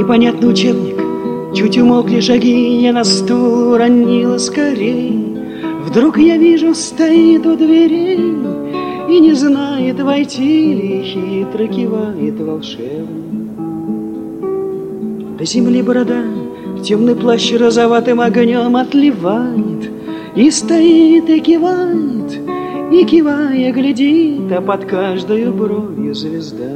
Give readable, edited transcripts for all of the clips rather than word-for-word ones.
Непонятный учебник, чуть умолкли шаги, я на стул уронила скорей. Вдруг я вижу, стоит у дверей и не знает, войти ли, хитро кивает волшебник. До земли борода, темный плащ розоватым огнем отливает, и стоит, и кивает, и кивая глядит, а под каждою бровью звезда.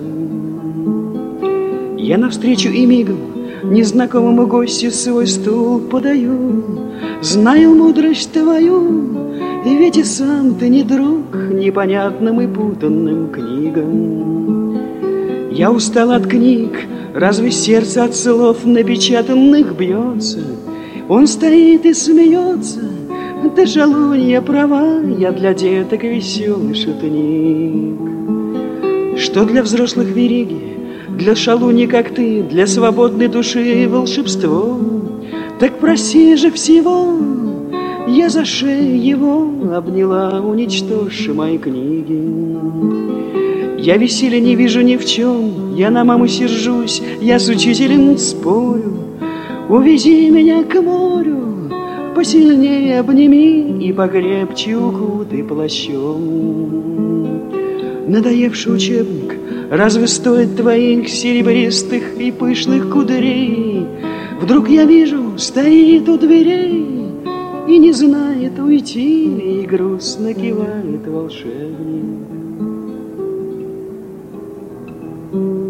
Я навстречу и мигом незнакомому гостю свой стул подаю. Знаю мудрость твою, и ведь и сам ты не друг непонятным и путанным книгам. Я устал от книг, разве сердце от слов напечатанных бьется? Он стоит и смеется, ты, шалунья, права, я для деток веселый шутник. Что для взрослых вериги, для шалуни, как ты, для свободной души волшебство. Так проси же всего, я за шею его обняла, уничтожь мои книги. Я веселья не вижу ни в чем, я на маму сержусь, я с учителем спорю. Увези меня к морю, посильнее обними и покрепче укутай плащом. Надоевший учебник, разве стоит твоих серебристых и пышных кудрей? Вдруг я вижу, стоит у дверей и не знает, уйти ли, и грустно кивает волшебник.